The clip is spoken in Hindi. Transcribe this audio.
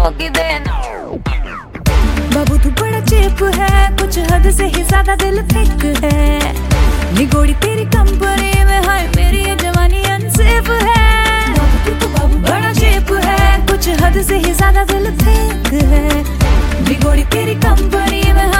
होगी देना। बाबू तू बड़ा चेप है, कुछ हद से ही ज्यादा दिल थिक है। निगोड़ी तेरी कंपनी में, हाय मेरी ये जवानी अनसेफ है। बाबू बड़ा चेप है, कुछ हद से ही ज्यादा दिल थिक है। निगोड़ी तेरी कंपनी में